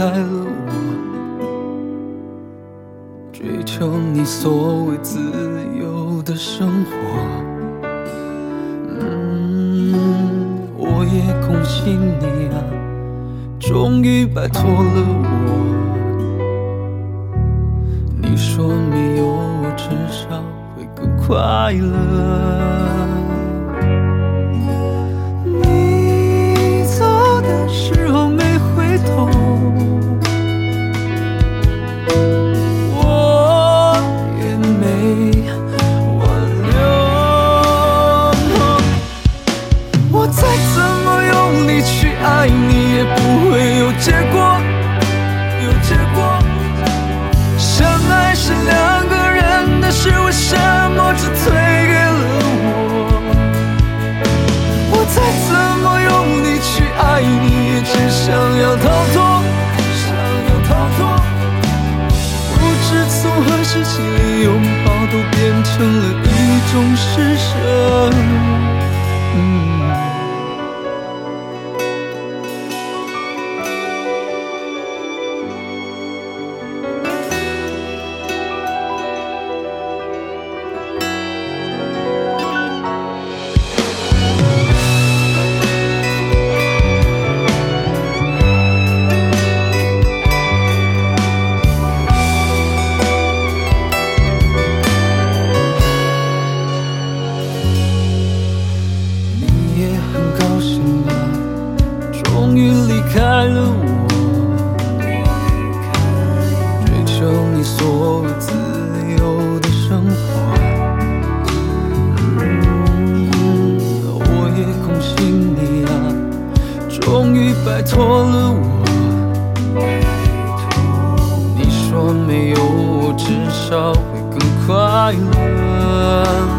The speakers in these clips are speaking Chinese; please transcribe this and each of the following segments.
开了我，追求你所谓自由的生活。我也恭喜你啊，终于摆脱了我。你说没有我至少会更快乐。你走的时候没回头，我也没挽留。我再怎么用力去爱你，也不会有结果，有结果。相爱是两个人的事，为什么只推给了我？我再怎么用力去爱你，也只想要逃脱，想要逃脱。不知从何时起，连拥抱都变成了一种施舍。终于离开了我，追求你所谓自由的生活。我也恭喜你啊，终于摆脱了我。你说没有我至少会更快乐。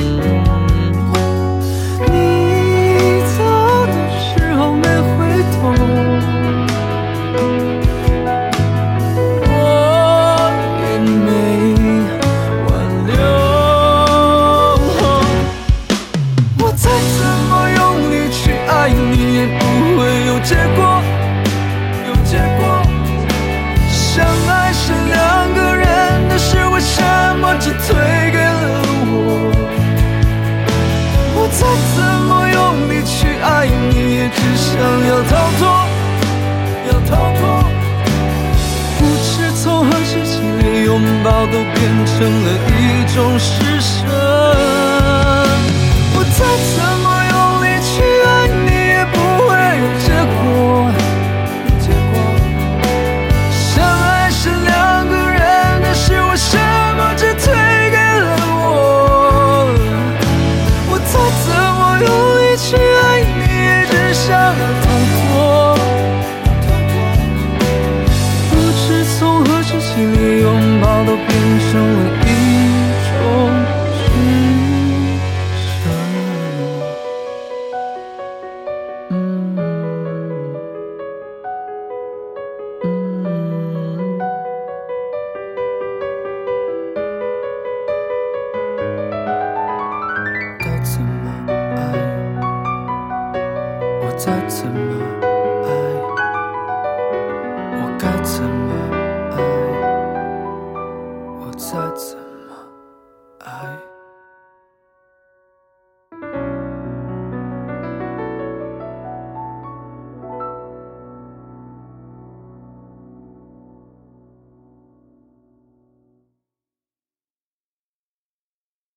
结果，有结果。相爱是两个人的事，为什么只推给了我？我再怎么用力去爱你，也只想要逃脱，要逃脱。不知从何时起，连拥抱都变成了一种施舍。我再怎么用力去爱你，也不会有结果。相爱是两个人的事，为什么只推给了我？我再怎么用力去爱你，也只想要逃脱。不知从何时起，连拥抱都变成了一种施舍。该怎么爱，我再怎么